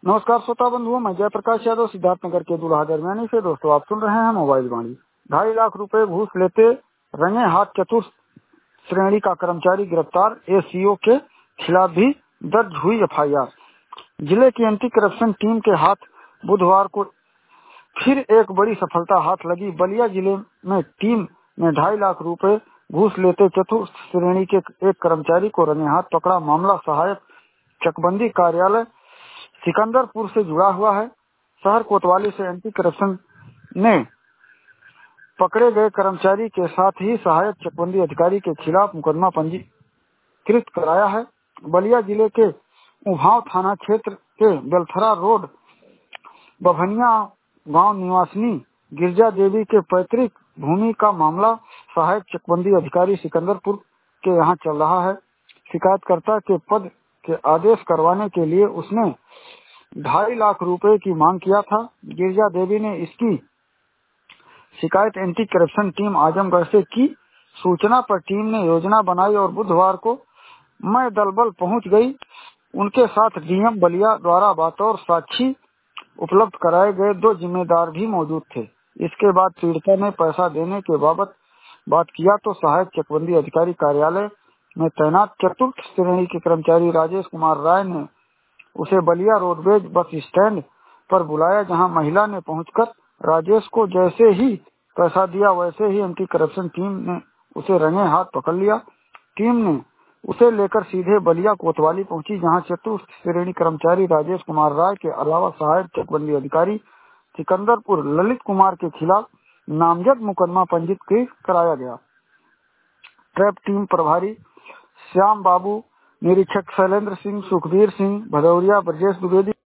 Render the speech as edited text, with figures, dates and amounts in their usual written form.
नमस्कार श्रोता बंधुओं, मैं जयप्रकाश यादव सिद्धार्थनगर के दुल्हा दरमियानी से। दोस्तों, आप सुन रहे हैं मोबाइल वाणी। 2.5 लाख रुपए घूस लेते रंगे हाथ चतुर्थ श्रेणी का कर्मचारी गिरफ्तार। एसीओ के खिलाफ भी दर्ज हुई एफआईआर। जिले की एंटी करप्शन टीम के हाथ बुधवार को फिर एक बड़ी सफलता हाथ लगी। बलिया जिले में टीम ने 2.5 लाख रुपए घूस लेते चतुर्थ श्रेणी के एक कर्मचारी को रंगे हाथ पकड़ा। मामला सहायक चकबंदी कार्यालय सिकंदरपुर से जुड़ा हुआ है। शहर कोतवाली से एंटी करप्शन ने पकड़े गए कर्मचारी के साथ ही सहायक चकबंदी अधिकारी के खिलाफ मुकदमा पंजीकृत कराया है। बलिया जिले के उभाव थाना क्षेत्र के बेलथरा रोड बभनिया गांव निवासिनी गिरजा देवी के पैतृक भूमि का मामला सहायक चकबंदी अधिकारी सिकंदरपुर के यहाँ चल रहा है। शिकायतकर्ता के पद के आदेश करवाने के लिए उसने 2.5 लाख रुपए की मांग किया था। गिरजा देवी ने इसकी शिकायत एंटी करप्शन टीम आजमगढ़ से की। सूचना पर टीम ने योजना बनाई और बुधवार को मैं दलबल पहुंच गई। उनके साथ डीएम बलिया द्वारा बतौर साक्षी उपलब्ध कराए गए 2 जिम्मेदार भी मौजूद थे। इसके बाद पीड़िता ने पैसा देने के बाबत बात किया तो सहायक चकबंदी अधिकारी कार्यालय में तैनात चतुर्थ श्रेणी के कर्मचारी राजेश कुमार राय ने उसे बलिया रोडवेज बस स्टैंड पर बुलाया, जहां महिला ने पहुंचकर राजेश को जैसे ही पैसा दिया वैसे ही एंटी करप्शन टीम ने उसे रंगे हाथ पकड़ लिया। टीम ने उसे लेकर सीधे बलिया कोतवाली पहुंची, जहां चतुर्थ श्रेणी कर्मचारी राजेश कुमार राय के अलावा सहायक चकबंदी अधिकारी सिकंदरपुर ललित कुमार के खिलाफ नामजद मुकदमा पंजीकृत कराया गया। ट्रैप टीम प्रभारी श्याम बाबू, निरीक्षक शैलेंद्र सिंह, सुखबीर सिंह भदौरिया, ब्रजेश द्विवेदी